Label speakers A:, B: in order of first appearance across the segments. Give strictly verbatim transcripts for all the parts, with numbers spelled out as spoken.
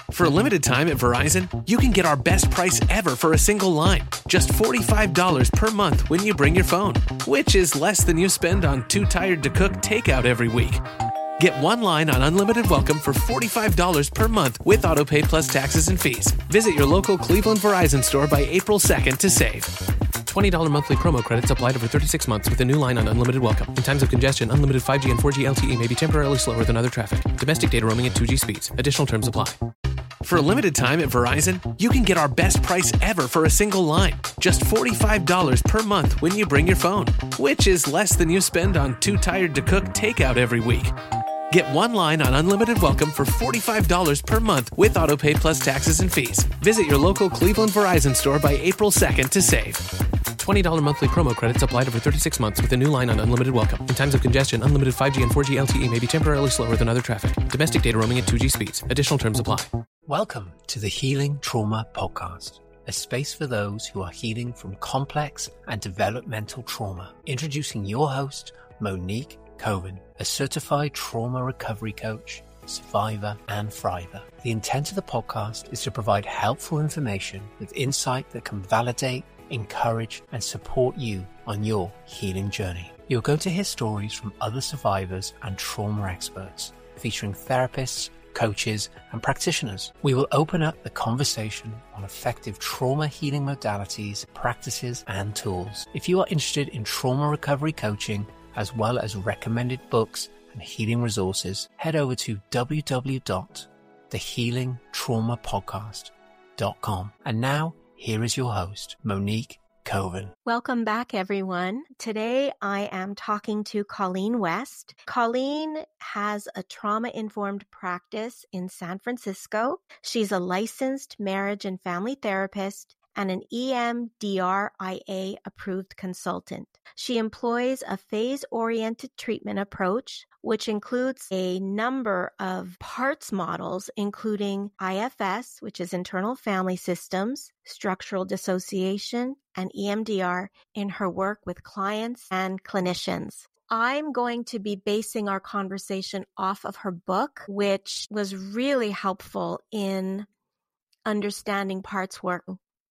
A: For a limited time at Verizon, you can get our best price ever for a single line. Just forty-five dollars per month when you bring your phone, which is less than you spend on Too Tired to Cook takeout every week. Get one line on Unlimited Welcome for forty-five dollars per month with AutoPay plus taxes and fees. Visit your local Cleveland Verizon store by April second to save. twenty dollars monthly promo credits applied over thirty-six months with a new line on Unlimited Welcome. In times of congestion, unlimited five G and four G L T E may be temporarily slower than other traffic. Domestic data roaming at two G speeds. Additional terms apply. For a limited time at Verizon, you can get our best price ever for a single line. Just forty-five dollars per month when you bring your phone, which is less than you spend on Too Tired to Cook takeout every week. Get one line on Unlimited Welcome for forty-five dollars per month with AutoPay plus taxes and fees. Visit your local Cleveland Verizon store by April second to save. twenty dollars monthly promo credits applied over thirty-six months with a new line on Unlimited Welcome. In times of congestion, unlimited five G and four G L T E may be temporarily slower than other traffic. Domestic data roaming at two G speeds. Additional terms apply.
B: Welcome to the Healing Trauma Podcast, a space for those who are healing from complex and developmental trauma. Introducing your host, Monique Coven, a certified trauma recovery coach, survivor, and thriver. The intent of the podcast is to provide helpful information with insight that can validate, encourage, and support you on your healing journey. You're going to hear stories from other survivors and trauma experts, featuring therapists, coaches, and practitioners. We will open up the conversation on effective trauma healing modalities, practices, and tools. If you are interested in trauma recovery coaching, as well as recommended books and healing resources, head over to w w w dot the healing trauma podcast dot com. And now, here is your host, Monique Coven.
C: Welcome back, everyone. Today, I am talking to Colleen West. Colleen has a trauma-informed practice in San Francisco. She's a licensed marriage and family therapist and an E M D R I A approved consultant. She employs a phase-oriented treatment approach, which includes a number of parts models, including I F S, which is internal family systems, structural dissociation, and E M D R in her work with clients and clinicians. I'm going to be basing our conversation off of her book, which was really helpful in understanding parts work.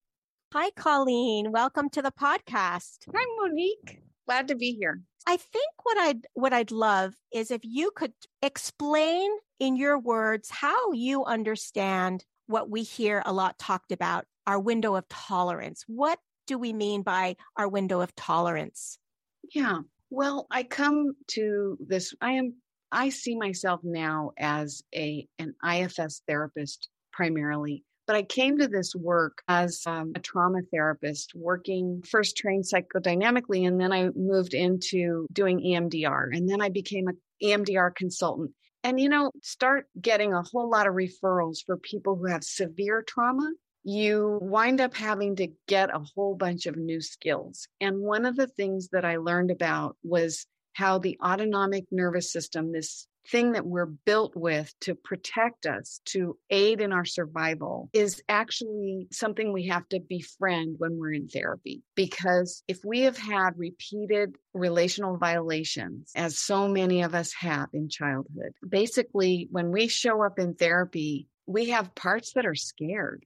C: Hi, Colleen. Welcome to the podcast.
D: Hi, Monique. Glad to be here.
C: I think what I'd what I'd love is if you could explain in your words how you understand what we hear a lot talked about, our window of tolerance. What do we mean by our window of tolerance?
D: Yeah. Well, I come to this. I am. I see myself now as a an I F S therapist primarily. But I came to this work as um, a trauma therapist, working first trained psychodynamically, and then I moved into doing E M D R, and then I became an E M D R consultant. And, you know, start getting a whole lot of referrals for people who have severe trauma. You wind up having to get a whole bunch of new skills. And one of the things that I learned about was how the autonomic nervous system, this thing that we're built with to protect us, to aid in our survival, is actually something we have to befriend when we're in therapy. Because if we have had repeated relational violations, as so many of us have in childhood, basically when we show up in therapy, we have parts that are scared.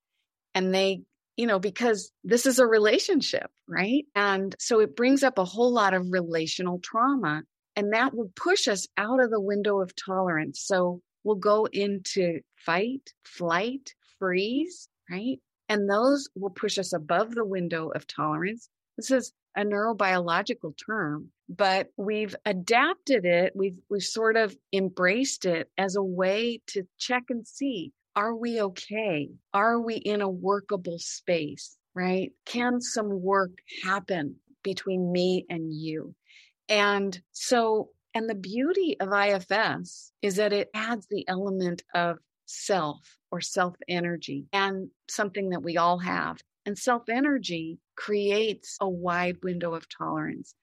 D: And they, you know, because this is a relationship, right? And so it brings up a whole lot of relational trauma. And that will push us out of the window of tolerance. So we'll go into fight, flight, freeze, right? And those will push us above the window of tolerance. This is a neurobiological term, but we've adapted it. We've, we've sort of embraced it as a way to check and see, are we okay? Are we in a workable space, right? Can some work happen between me and you? And so, and the beauty of I F S is that it adds the element of self or self energy, and something that we all have. And self energy creates a wide window of tolerance.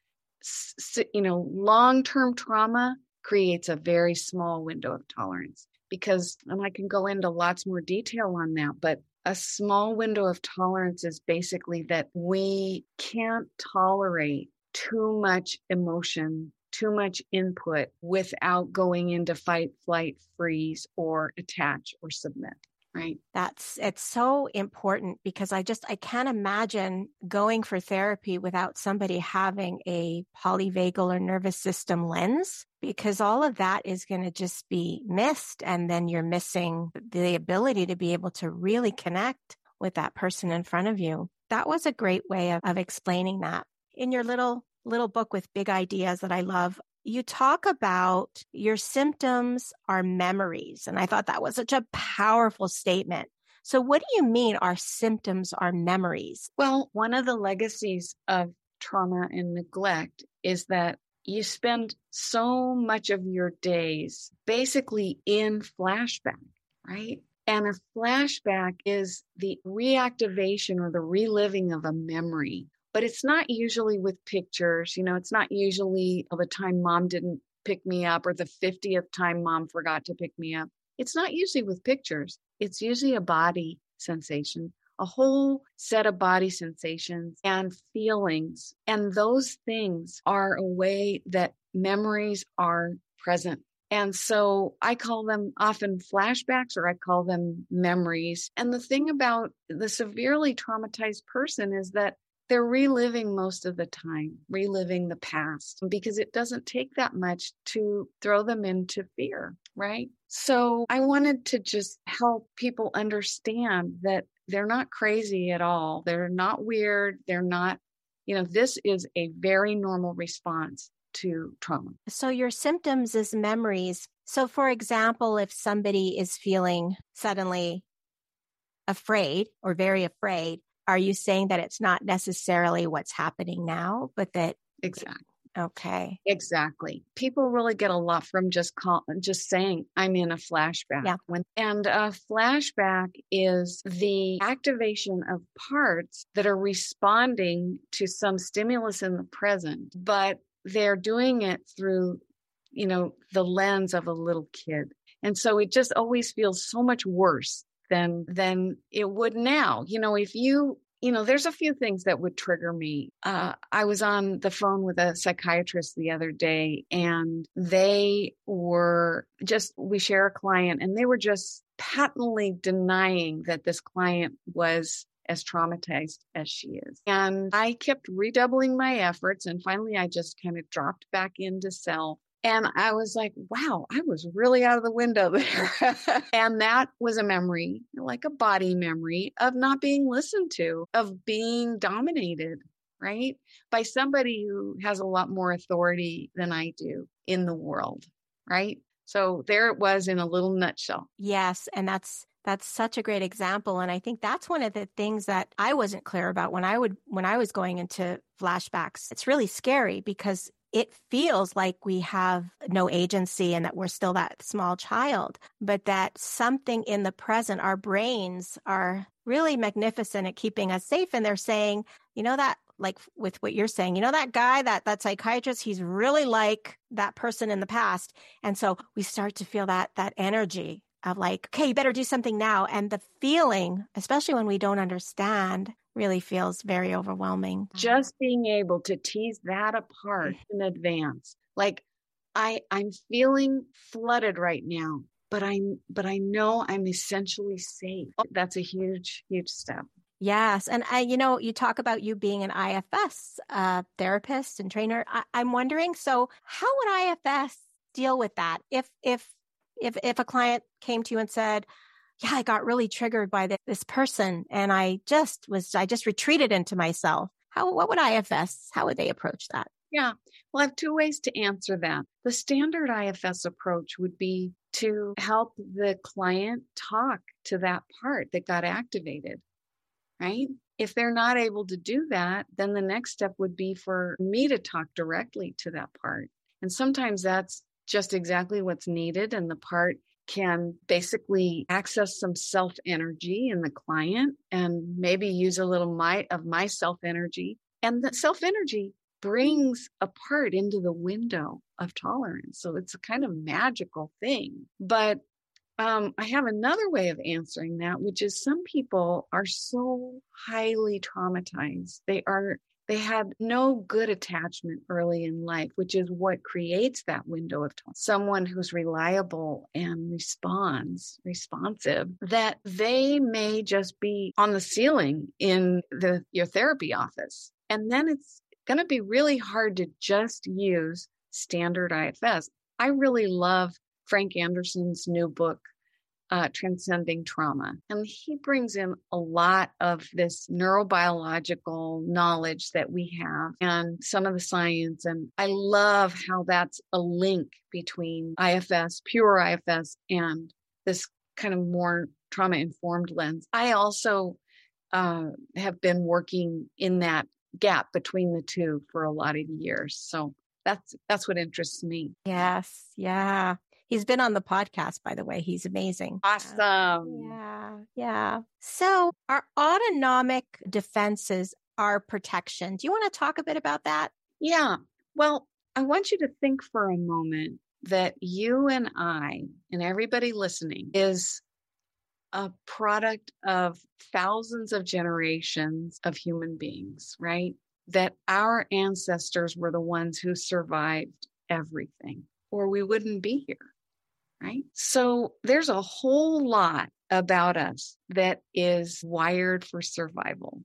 D: S- you know, long-term trauma creates a very small window of tolerance because, and I can go into lots more detail on that, but a small window of tolerance is basically that we can't tolerate too much emotion, too much input without going into fight, flight, freeze, or attach or submit. Right.
C: That's, it's so important because I just, I can't imagine going for therapy without somebody having a polyvagal or nervous system lens, because all of that is going to just be missed. And then you're missing the ability to be able to really connect with that person in front of you. That was a great way of, of explaining that. In your little, little book with big ideas that I love, you talk about your symptoms are memories. And I thought that was such a powerful statement. So what do you mean our symptoms are memories?
D: Well, one of the legacies of trauma and neglect is that you spend so much of your days basically in flashback, right? And a flashback is the reactivation or the reliving of a memory. But it's not usually with pictures. You know, it's not usually the time mom didn't pick me up or the fiftieth time mom forgot to pick me up. It's not usually with pictures. It's usually a body sensation, a whole set of body sensations and feelings. And those things are a way that memories are present. And so I call them often flashbacks, or I call them memories. And the thing about the severely traumatized person is that they're reliving most of the time, reliving the past, because it doesn't take that much to throw them into fear, right? So I wanted to just help people understand that they're not crazy at all. They're not weird. They're not, you know, this is a very normal response to trauma.
C: So your symptoms is memories. So for example, if somebody is feeling suddenly afraid or very afraid, are you saying that it's not necessarily what's happening now, but that...
D: Exactly.
C: Okay.
D: Exactly. People really get a lot from just call, just saying, I'm in a flashback.
C: Yeah.
D: When, and a flashback is the activation of parts that are responding to some stimulus in the present, but they're doing it through, you know, the lens of a little kid. And so it just always feels so much worse than, than it would now. You know, if you, you know, there's a few things that would trigger me. Uh, I was on the phone with a psychiatrist the other day, and they were just, we share a client, and they were just patently denying that this client was as traumatized as she is. And I kept redoubling my efforts. And finally, I just kind of dropped back into self. And I was like, wow, I was really out of the window there. And that was a memory, like a body memory of not being listened to, of being dominated, right? By somebody who has a lot more authority than I do in the world, right? So there it was in a little nutshell.
C: Yes. And that's That's such a great example. And I think that's one of the things that I wasn't clear about when I would, when I was going into flashbacks. It's really scary because it feels like we have no agency and that we're still that small child, but that something in the present, our brains are really magnificent at keeping us safe. And they're saying, you know, that like with what you're saying, you know, that guy, that, that psychiatrist, he's really like that person in the past. And so we start to feel that, that energy of like, okay, you better do something now. And the feeling, especially when we don't understand, really feels very overwhelming.
D: Just being able to tease that apart in advance. Like I, I'm feeling flooded right now, but I, but I know I'm essentially safe. Oh, that's a huge, huge step.
C: Yes. And I, you know, you talk about you being an I F S uh, therapist and trainer. I, I'm wondering, so how would I F S deal with that? If, if, If if a client came to you and said, yeah, I got really triggered by this, this person and I just was, I just retreated into myself. How, what would I F S, how would they approach that?
D: Yeah, well, I have two ways to answer that. The standard I F S approach would be to help the client talk to that part that got activated, right? If they're not able to do that, then the next step would be for me to talk directly to that part. And sometimes that's just exactly what's needed. And the part can basically access some self energy in the client and maybe use a little my, of my self energy. And that self energy brings a part into the window of tolerance. So it's a kind of magical thing. But um, I have another way of answering that, which is some people are so highly traumatized. They are They had no good attachment early in life, which is what creates that window of time. Someone who's reliable and responds, responsive, that they may just be on the ceiling in the your therapy office. And then it's going to be really hard to just use standard I F S. I really love Frank Anderson's new book, Uh, Transcending Trauma. And he brings in a lot of this neurobiological knowledge that we have and some of the science. And I love how that's a link between I F S, pure I F S, and this kind of more trauma-informed lens. I also uh, have been working in that gap between the two for a lot of years. So that's that's what interests me.
C: Yes. Yeah. He's been on the podcast, by the way. He's amazing.
D: Awesome.
C: Yeah. Yeah. So our autonomic defenses are protection. Do you want to talk a bit about that?
D: Yeah. Well, I want you to think for a moment that you and I and everybody listening is a product of thousands of generations of human beings, right? That our ancestors were the ones who survived everything, or we wouldn't be here. Right? So there's a whole lot about us that is wired for survival.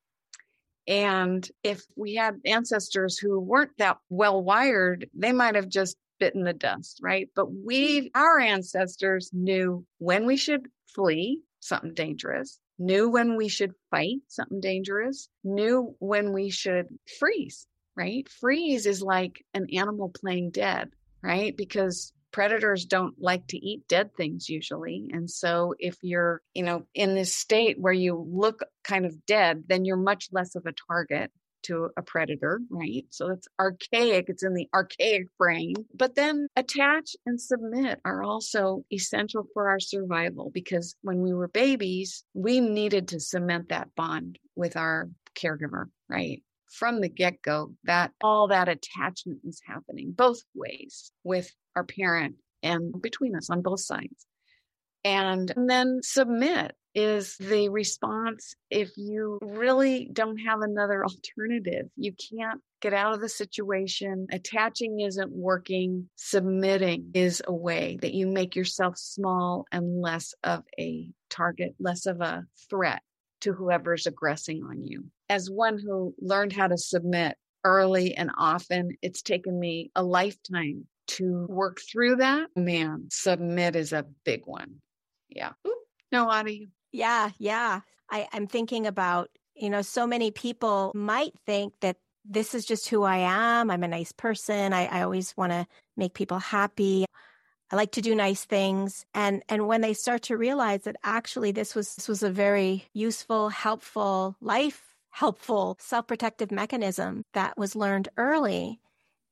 D: And if we had ancestors who weren't that well wired, they might have just bitten the dust, right? But we, our ancestors knew when we should flee, something dangerous, knew when we should fight, something dangerous, knew when we should freeze, right? Freeze is like an animal playing dead, right? Because predators don't like to eat dead things usually. And so if you're, you know, in this state where you look kind of dead, then you're much less of a target to a predator, right? So it's archaic. It's in the archaic brain. But then attach and submit are also essential for our survival, because when we were babies, we needed to cement that bond with our caregiver, right? From the get-go, that all that attachment is happening both ways with our parent and between us on both sides. And, and then submit is the response if you really don't have another alternative. You can't get out of the situation. Attaching isn't working. Submitting is a way that you make yourself small and less of a target, less of a threat to whoever's aggressing on you. As one who learned how to submit early and often, it's taken me a lifetime to work through that. Man, submit is a big one. Yeah. Ooh, no, out of you.
C: Yeah. Yeah. I, I'm thinking about, you know, so many people might think that this is just who I am. I'm a nice person. I, I always want to make people happy. I like to do nice things. And and when they start to realize that actually this was this was a very useful, helpful, life helpful, self-protective mechanism that was learned early,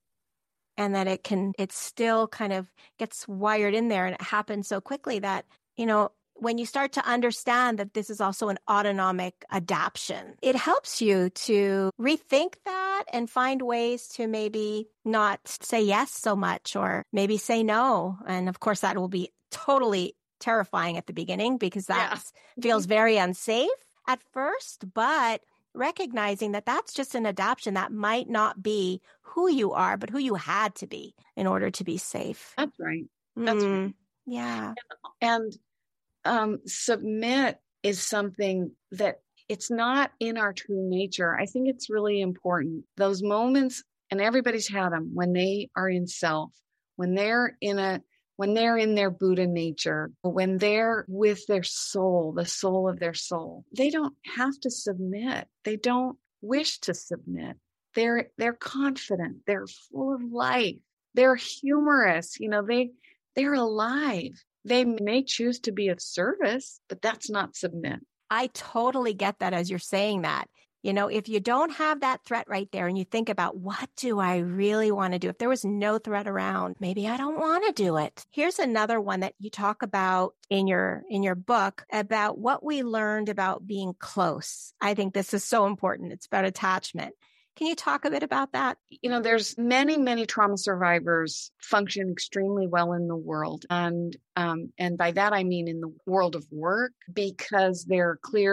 C: and that it can, it still kind of gets wired in there, and it happens so quickly that, you know, when you start to understand that this is also an autonomic adaptation, it helps you to rethink that and find ways to maybe not say yes so much, or maybe say no. And of course, that will be totally terrifying at the beginning, because that yeah. feels very unsafe at first, but recognizing that that's just an adaptation that might not be who you are, but who you had to be in order to be safe.
D: That's right. That's mm, right.
C: Yeah.
D: And, and Um, submit is something that it's not in our true nature. I think it's really important. Those moments, and everybody's had them, when they are in self, when they're in a, when they're in their Buddha nature, when they're with their soul, the soul of their soul, they don't have to submit. They don't wish to submit. They're, they're confident. They're full of life. They're humorous. You know, they, they're alive. They may choose to be of service, but that's not submit.
C: I totally get that as you're saying that. You know, if you don't have that threat right there and you think about, what do I really want to do? If there was no threat around, maybe I don't want to do it. Here's another one that you talk about in your in your book about what we learned about being close. I think this is so important. It's about attachment. Can you talk a bit about that?
D: You know, there's many, many trauma survivors function extremely well in the world. And um, and by that, I mean in the world of work, because they're clear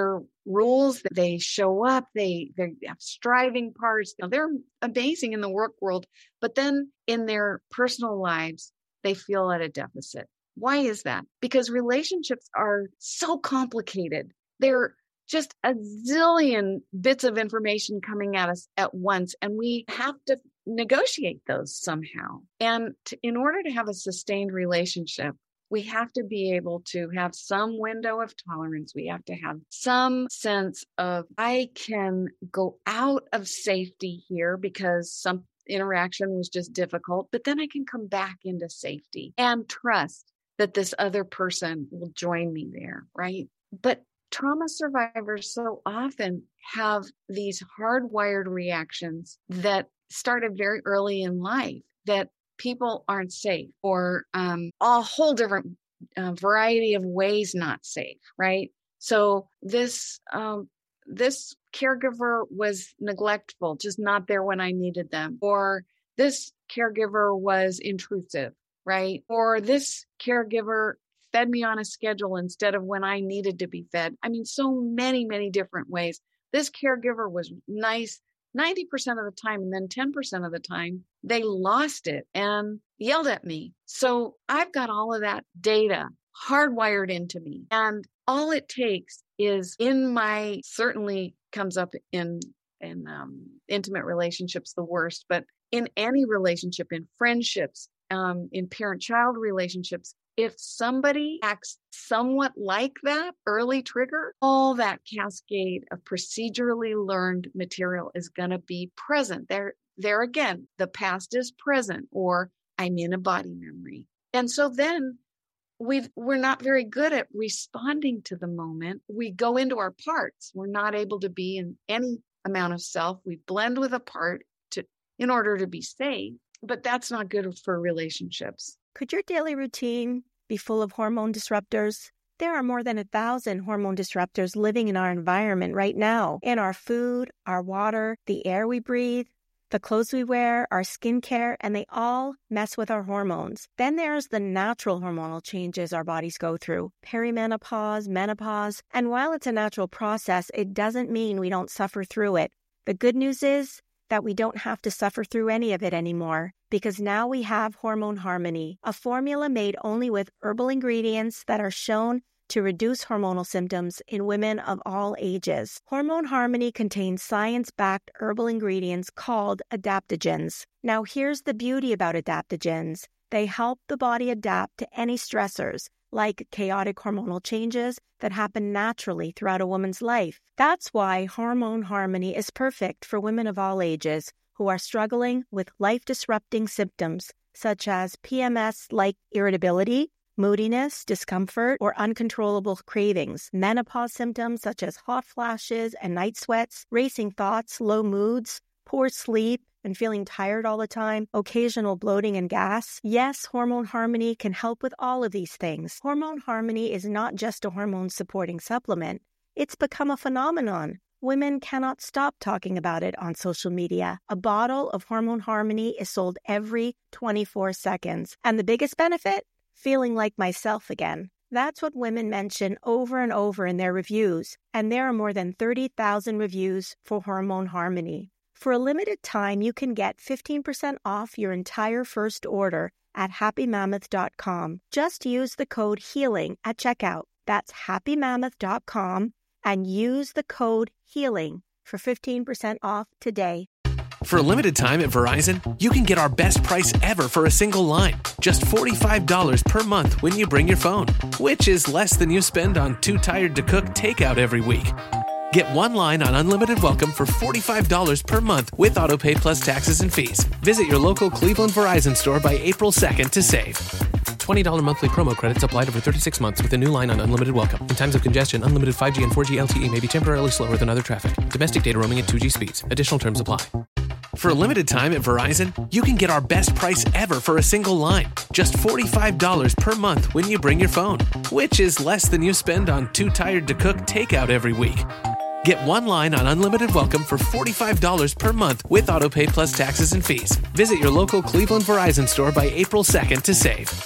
D: rules, that they show up, they, they have striving parts. Now, they're amazing in the work world, but then in their personal lives, they feel at a deficit. Why is that? Because relationships are so complicated. They're just a zillion bits of information coming at us at once, and we have to negotiate those somehow. And to, in order to have a sustained relationship, we have to be able to have some window of tolerance. We have to have some sense of, I can go out of safety here because some interaction was just difficult, but then I can come back into safety and trust that this other person will join me there, right? But trauma survivors so often have these hardwired reactions that started very early in life, that people aren't safe, or um, a whole different uh, variety of ways not safe, right? So this um, this caregiver was neglectful, just not there when I needed them, or this caregiver was intrusive, right? Or this caregiver fed me on a schedule instead of when I needed to be fed. I mean, so many, many different ways. This caregiver was nice ninety percent of the time, and then ten percent of the time, they lost it and yelled at me. So I've got all of that data hardwired into me. And all it takes is, in my, certainly comes up in, in um, intimate relationships the worst, but in any relationship, in friendships, um, in parent-child relationships, if somebody acts somewhat like that early trigger, all that cascade of procedurally learned material is going to be present. There, there again, the past is present, or I'm in a body memory. And so then we've, we're not very good at responding to the moment. We go into our parts. We're not able to be in any amount of self. We blend with a part to, in order to be safe, but that's not good for relationships.
C: Could your daily routine be full of hormone disruptors? There are more than a thousand hormone disruptors living in our environment right now, in our food, our water, the air we breathe, the clothes we wear, our skincare, and they all mess with our hormones. Then there's the natural hormonal changes our bodies go through, perimenopause, menopause, and while it's a natural process, it doesn't mean we don't suffer through it. The good news is that we don't have to suffer through any of it anymore, because now we have Hormone Harmony, a formula made only with herbal ingredients that are shown to reduce hormonal symptoms in women of all ages. Hormone Harmony contains science-backed herbal ingredients called adaptogens. Now, here's the beauty about adaptogens. They help the body adapt to any stressors, like chaotic hormonal changes that happen naturally throughout a woman's life. That's why Hormone Harmony is perfect for women of all ages who are struggling with life-disrupting symptoms such as P M S-like irritability, moodiness, discomfort, or uncontrollable cravings, menopause symptoms such as hot flashes and night sweats, racing thoughts, low moods, poor sleep, and feeling tired all the time, occasional bloating and gas. Yes, Hormone Harmony can help with all of these things. Hormone Harmony is not just a hormone-supporting supplement. It's become a phenomenon. Women cannot stop talking about it on social media. A bottle of Hormone Harmony is sold every twenty-four seconds. And the biggest benefit? Feeling like myself again. That's what women mention over and over in their reviews. And there are more than thirty thousand reviews for Hormone Harmony. For a limited time, you can get fifteen percent off your entire first order at happy mammoth dot com. Just use the code HEALING at checkout. That's happy mammoth dot com and use the code HEALING for fifteen percent off today.
A: For a limited time at Verizon, you can get our best price ever for a single line. Just forty-five dollars per month when you bring your phone, which is less than you spend on Too Tired to Cook takeout every week. Get one line on Unlimited Welcome for forty-five dollars per month with AutoPay plus taxes and fees. Visit your local Cleveland Verizon store by April second to save. twenty dollars monthly promo credits applied over thirty-six months with a new line on Unlimited Welcome. In times of congestion, unlimited five G and four G L T E may be temporarily slower than other traffic. Domestic data roaming at two G speeds. Additional terms apply. For a limited time at Verizon, you can get our best price ever for a single line. Just forty-five dollars per month when you bring your phone, which is less than you spend on Too Tired to Cook takeout every week. Get one line on Unlimited Welcome for forty-five dollars per month with AutoPay plus taxes and fees. Visit your local Cleveland Verizon store by April second to save.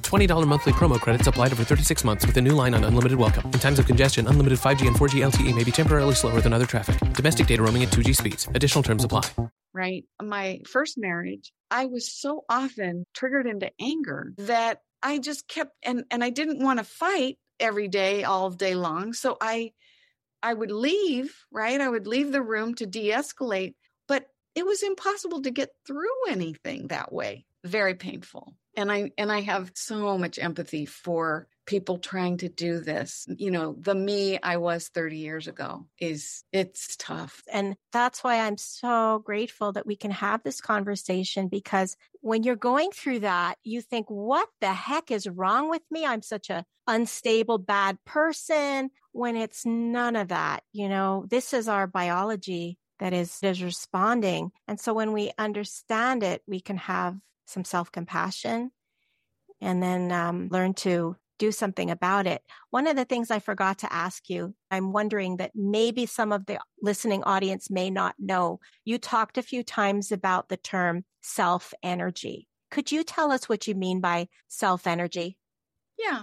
A: twenty dollars monthly promo credits applied over thirty-six months with a new line on Unlimited Welcome. In times of congestion, unlimited five G and four G L T E may be temporarily slower than other traffic. Domestic data roaming at two G speeds. Additional terms apply.
D: Right. My first marriage, I was so often triggered into anger that I just kept, and, and I didn't want to fight every day, all day long. So I, I would leave, right? I would leave the room to de-escalate, but it was impossible to get through anything that way. Very painful. And I, and I have so much empathy for people trying to do this. You know, the me I was thirty years ago is, it's tough.
C: And that's why I'm so grateful that we can have this conversation, because when you're going through that, you think, what the heck is wrong with me? I'm such a unstable, bad person, when it's none of that. You know, this is our biology that is, is responding. And so when we understand it, we can have some self-compassion and then um, learn to do something about it. One of the things I forgot to ask you, I'm wondering that maybe some of the listening audience may not know. You talked a few times about the term self-energy. Could you tell us what you mean by self-energy?
D: Yeah.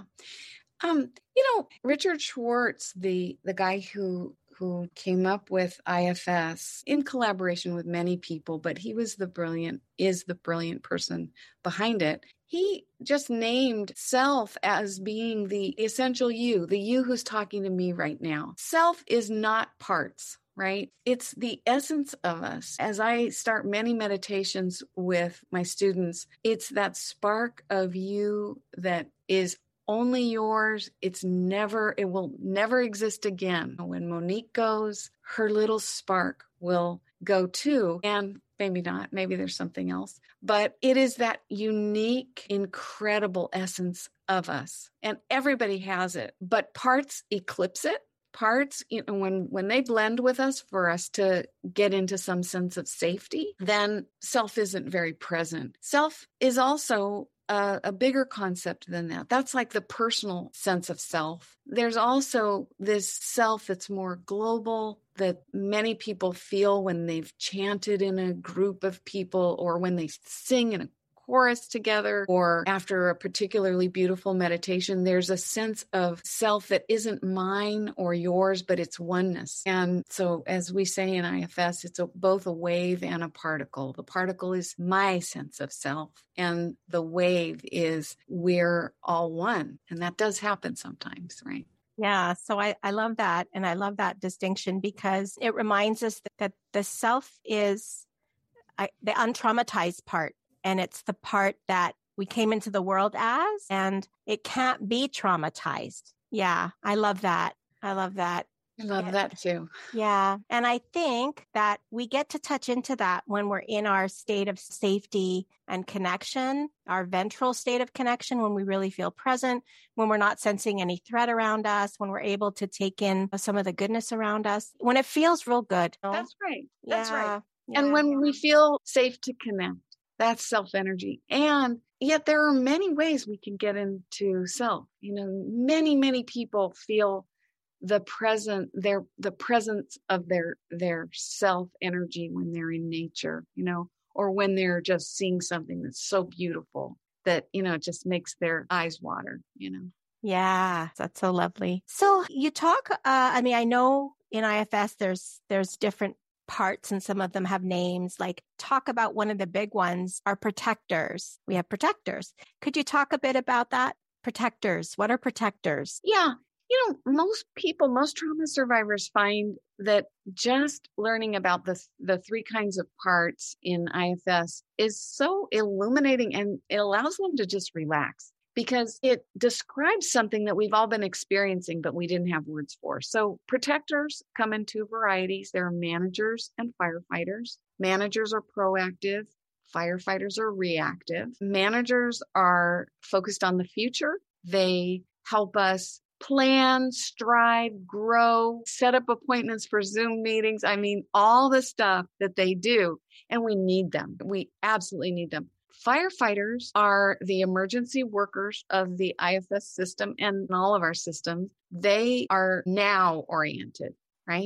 D: Um, you know, Richard Schwartz, the, the guy who who came up with I F S in collaboration with many people, but he was the brilliant, is the brilliant person behind it. He just named self as being the essential you, the you who's talking to me right now. Self is not parts, right? It's the essence of us. As I start many meditations with my students, it's that spark of you that is only yours. It's never, it will never exist again. When Monique goes, her little spark will go too. And maybe not, maybe there's something else, but it is that unique, incredible essence of us. And everybody has it, but parts eclipse it. Parts, you know, when, when they blend with us for us to get into some sense of safety, then self isn't very present. Self is also Uh, a bigger concept than that. That's like the personal sense of self. There's also this self that's more global, that many people feel when they've chanted in a group of people, or when they sing in a chorus together, or after a particularly beautiful meditation. There's a sense of self that isn't mine or yours, but it's oneness. And so, as we say in I F S, it's a, both a wave and a particle. The particle is my sense of self, and the wave is we're all one. And that does happen sometimes, right?
C: Yeah. So I, I love that. And I love that distinction, because it reminds us that, that the self is I, the untraumatized part. And it's the part that we came into the world as, and it can't be traumatized. Yeah, I love that. I love that.
D: I love and, that too.
C: Yeah. And I think that we get to touch into that when we're in our state of safety and connection, our ventral state of connection, when we really feel present, when we're not sensing any threat around us, when we're able to take in some of the goodness around us, when it feels real good. You know?
D: That's right. That's
C: yeah.
D: right.
C: Yeah.
D: And when we feel safe to connect. That's self-energy. And yet there are many ways we can get into self. You know, many, many people feel the present, their, the presence of their, their self-energy when they're in nature, you know, or when they're just seeing something that's so beautiful that, you know, it just makes their eyes water, you know.
C: Yeah, that's so lovely. So you talk, uh, I mean, I know in I F S, there's, there's different parts, and some of them have names. Like, talk about one of the big ones are protectors. We have protectors. Could you talk a bit about that? Protectors. What are protectors?
D: Yeah. You know, most people, most trauma survivors find that just learning about the, the three kinds of parts in I F S is so illuminating, and it allows them to just relax, because it describes something that we've all been experiencing, but we didn't have words for. So protectors come in two varieties. There are managers and firefighters. Managers are proactive. Firefighters are reactive. Managers are focused on the future. They help us plan, strive, grow, set up appointments for Zoom meetings. I mean, all the stuff that they do, and we need them. We absolutely need them. Firefighters are the emergency workers of the I F S system and all of our systems. They are now oriented, right?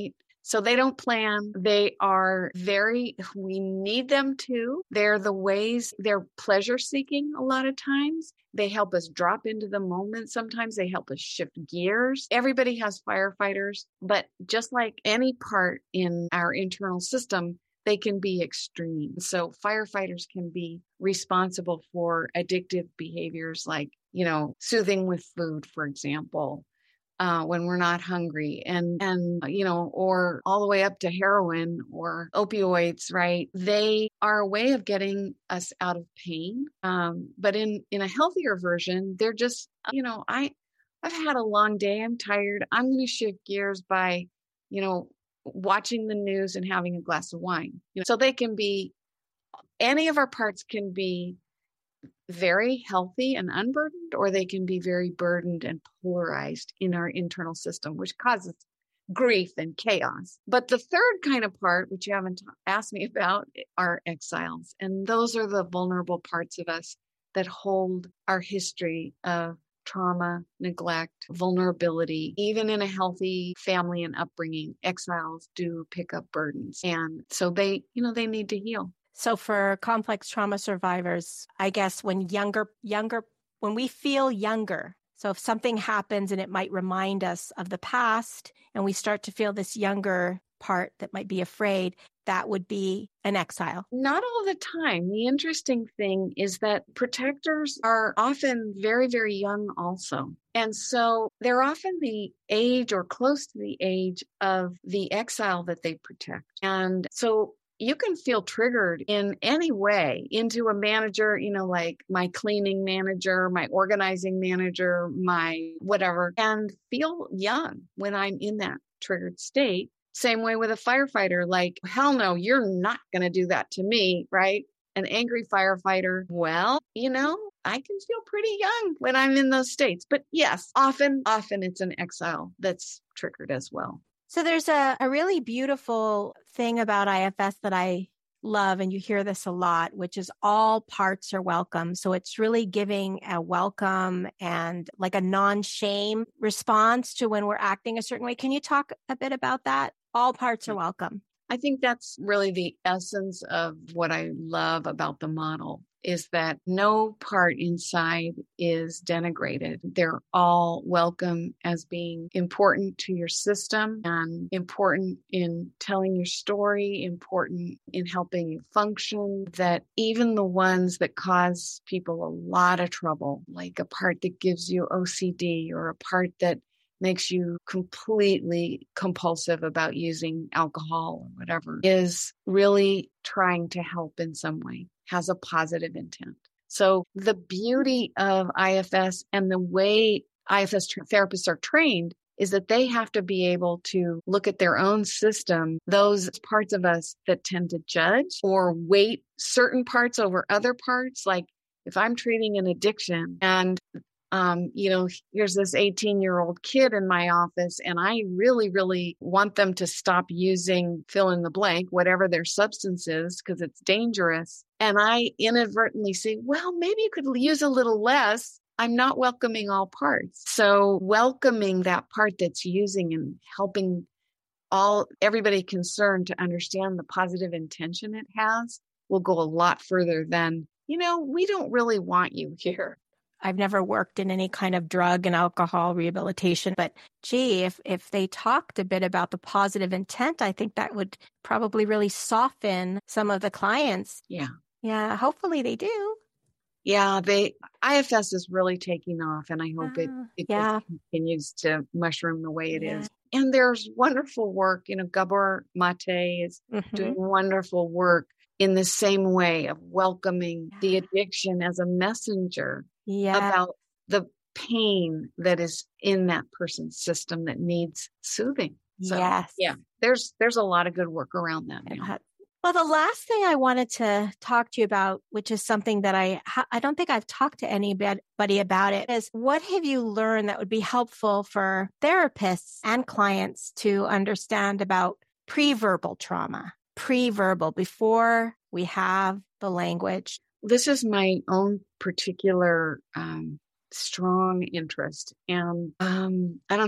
D: So they don't plan. They are very, we need them to. They're the ways, they're pleasure seeking a lot of times. They help us drop into the moment. Sometimes they help us shift gears. Everybody has firefighters, but just like any part in our internal system, they can be extreme. So firefighters can be responsible for addictive behaviors like, you know, soothing with food, for example, uh, when we're not hungry and, and, you know, or all the way up to heroin or opioids, right? They are a way of getting us out of pain. Um, but in, in a healthier version, they're just, you know, I, I've had a long day. I'm tired. I'm going to shift gears by, you know, watching the news and having a glass of wine. You know, so they can be, any of our parts can be very healthy and unburdened, or they can be very burdened and polarized in our internal system, which causes grief and chaos. But the third kind of part, which you haven't asked me about, are exiles. And those are the vulnerable parts of us that hold our history of trauma, neglect, vulnerability. Even in a healthy family and upbringing, exiles do pick up burdens. And so they, you know, they need to heal.
C: So for complex trauma survivors, I guess when younger, younger, when we feel younger, so if something happens and it might remind us of the past and we start to feel this younger part that might be afraid, that would be an exile.
D: Not all the time. The interesting thing is that protectors are often very, very young also. And so they're often the age or close to the age of the exile that they protect. And so you can feel triggered in any way into a manager, you know, like my cleaning manager, my organizing manager, my whatever, and feel young when I'm in that triggered state. Same way with a firefighter, like, hell no, you're not going to do that to me, right? An angry firefighter, well, you know, I can feel pretty young when I'm in those states. But yes, often, often it's an exile that's triggered as well.
C: So there's a, a really beautiful thing about I F S that I love, and you hear this a lot, which is all parts are welcome. So it's really giving a welcome and like a non-shame response to when we're acting a certain way. Can you talk a bit about that? All parts are welcome.
D: I think that's really the essence of what I love about the model, is that no part inside is denigrated. They're all welcome as being important to your system and important in telling your story, important in helping you function, that even the ones that cause people a lot of trouble, like a part that gives you O C D or a part that makes you completely compulsive about using alcohol or whatever, is really trying to help in some way, has a positive intent. So the beauty of I F S and the way I F S tra- therapists are trained is that they have to be able to look at their own system, those parts of us that tend to judge or weight certain parts over other parts. Like if I'm treating an addiction and Um, you know, here's this eighteen year old kid in my office, and I really, really want them to stop using fill in the blank, whatever their substance is, because it's dangerous. And I inadvertently say, well, maybe you could use a little less. I'm not welcoming all parts. So welcoming that part that's using and helping all everybody concerned to understand the positive intention it has will go a lot further than, you know, we don't really want you here.
C: I've never worked in any kind of drug and alcohol rehabilitation, but gee, if, if they talked a bit about the positive intent, I think that would probably really soften some of the clients.
D: Yeah.
C: Yeah. Hopefully they do.
D: Yeah. They, I F S is really taking off, and I hope uh, it, it
C: yeah.
D: continues to mushroom the way it
C: yeah.
D: is. And there's wonderful work, you know, Gabor Mate is mm-hmm. doing wonderful work in the same way of welcoming the addiction as a messenger. Yeah. About the pain that is in that person's system that needs soothing. So,
C: yes.
D: Yeah. There's, there's a lot of good work around that now.
C: Well, the last thing I wanted to talk to you about, which is something that I, I don't think I've talked to anybody about it, is what have you learned that would be helpful for therapists and clients to understand about pre-verbal trauma, pre-verbal, before we have the language?
D: This is my own particular um, strong interest. And um, I don't know,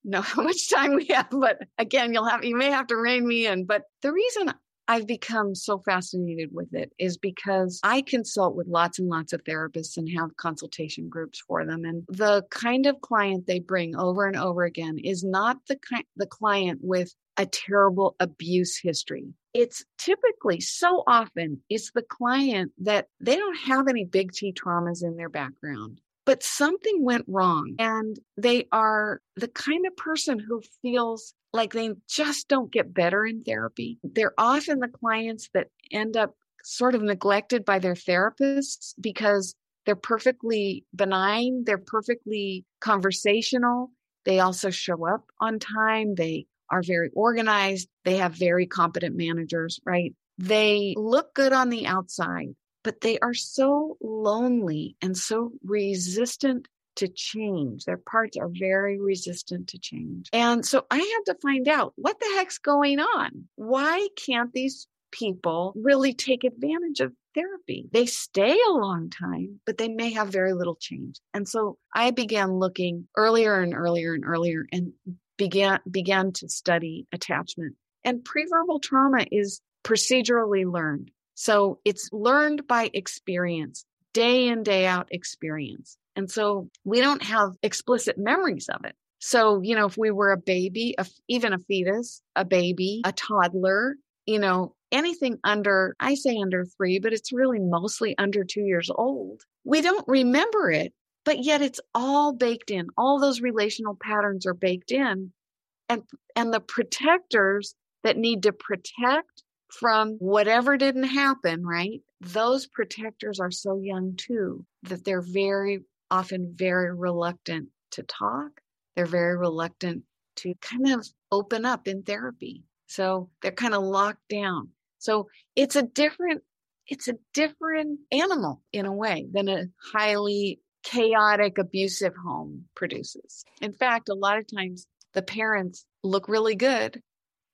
D: know how much time we have, but again, you'll have, you may have to rein me in. But the reason I've become so fascinated with it is because I consult with lots and lots of therapists and have consultation groups for them. And the kind of client they bring over and over again is not the kind, the client with a terrible abuse history. It's typically, so often, it's the client that they don't have any big T traumas in their background, but something went wrong. And they are the kind of person who feels like they just don't get better in therapy. They're often the clients that end up sort of neglected by their therapists because they're perfectly benign. They're perfectly conversational. They also show up on time. They are very organized. They have very competent managers, right? They look good on the outside, but they are so lonely and so resistant to change. Their parts are very resistant to change. And so I had to find out what the heck's going on. Why can't these people really take advantage of therapy? They stay a long time, but they may have very little change. And so I began looking earlier and earlier and earlier and began, began to study attachment. And preverbal trauma is procedurally learned. So it's learned by experience, day in, day out experience. And so we don't have explicit memories of it. So, you know, if we were a baby, a, even a fetus, a baby, a toddler, you know, anything under, I say under three, but it's really mostly under two years old. We don't remember it, but yet it's all baked in. All those relational patterns are baked in. And, and the protectors that need to protect from whatever didn't happen, right? Those protectors are so young too, that they're very often very reluctant to talk. They're very reluctant to kind of open up in therapy. So they're kind of locked down. So it's a different, it's a different animal in a way than a highly chaotic, abusive home produces. In fact, a lot of times the parents look really good.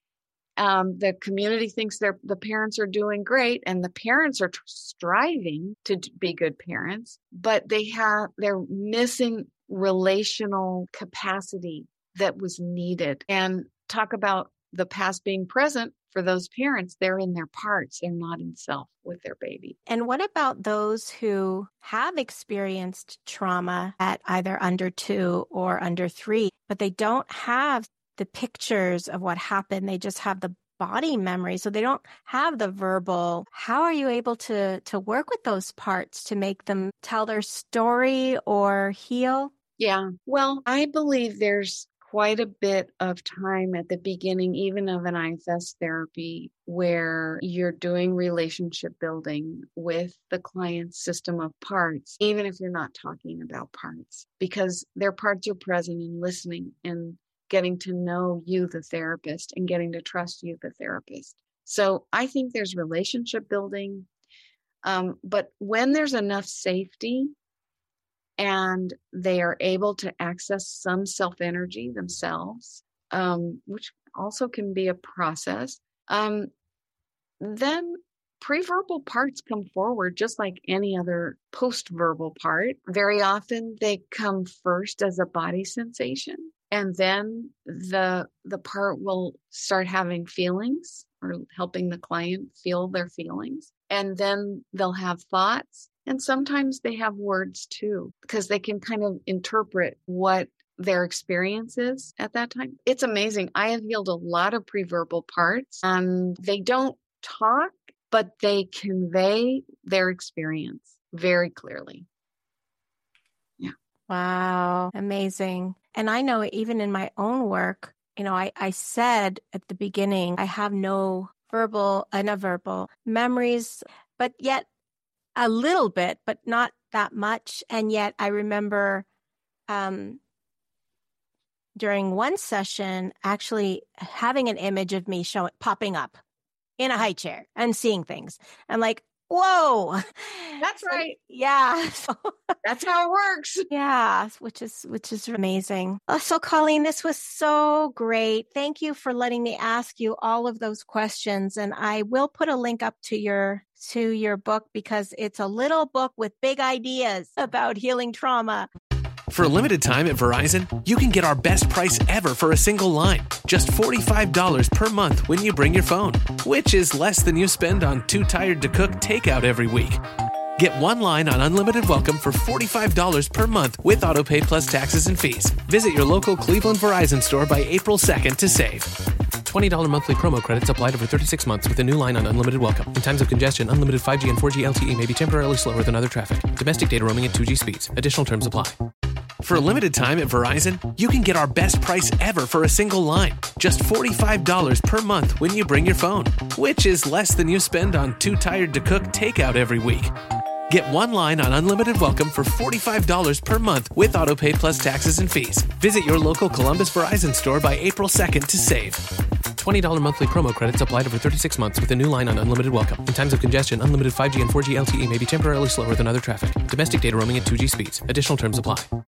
D: Um, the community thinks they're, the parents are doing great, and the parents are tr- striving to d- be good parents, but they have, they're missing relational capacity that was needed. And talk about the past being present for those parents. They're in their parts. They're not in self with their baby.
C: And what about those who have experienced trauma at either under two or under three, but they don't have the pictures of what happened? They just have the body memory. So they don't have the verbal. How are you able to, to work with those parts to make them tell their story or heal?
D: Yeah. Well, I believe there's quite a bit of time at the beginning, even of an I F S therapy, where you're doing relationship building with the client's system of parts, even if you're not talking about parts, because their parts are present and listening and getting to know you, the therapist, and getting to trust you, the therapist. So I think there's relationship building. Um, but when there's enough safety and they are able to access some self-energy themselves, um, which also can be a process, um, then preverbal parts come forward just like any other post-verbal part. Very often they come first as a body sensation. And then the the part will start having feelings or helping the client feel their feelings. And then they'll have thoughts. And sometimes they have words too, because they can kind of interpret what their experience is at that time. It's amazing. I have healed a lot of preverbal parts, and they don't talk, but they convey their experience very clearly. Yeah.
C: Wow. Amazing. And I know even in my own work, you know, I, I said at the beginning, I have no verbal and a verbal memories, but yet a little bit, but not that much. And yet I remember um, during one session, actually having an image of me showing, popping up in a high chair and seeing things. I'm like, whoa.
D: That's
C: so,
D: right.
C: Yeah. So,
D: that's how it works.
C: Yeah, which is which is amazing. Oh, so Colleen, this was so great. Thank you for letting me ask you all of those questions. And I will put a link up to your to your book, because it's a little book with big ideas about healing trauma.
A: For a limited time at Verizon, you can get our best price ever for a single line. Just forty-five dollars per month when you bring your phone, which is less than you spend on Too Tired to Cook takeout every week. Get one line on Unlimited Welcome for forty-five dollars per month with AutoPay plus taxes and fees. Visit your local Cleveland Verizon store by April second to save. twenty dollars monthly promo credits applied over thirty-six months with a new line on Unlimited Welcome. In times of congestion, unlimited five G and four G L T E may be temporarily slower than other traffic. Domestic data roaming at two G speeds. Additional terms apply. For a limited time at Verizon, you can get our best price ever for a single line. Just forty-five dollars per month when you bring your phone, which is less than you spend on Too Tired to Cook takeout every week. Get one line on Unlimited Welcome for forty-five dollars per month with AutoPay plus taxes and fees. Visit your local Columbus Verizon store by April second to save. twenty dollars monthly promo credits applied over thirty-six months with a new line on Unlimited Welcome. In times of congestion, unlimited five G and four G L T E may be temporarily slower than other traffic. Domestic data roaming at two G speeds. Additional terms apply.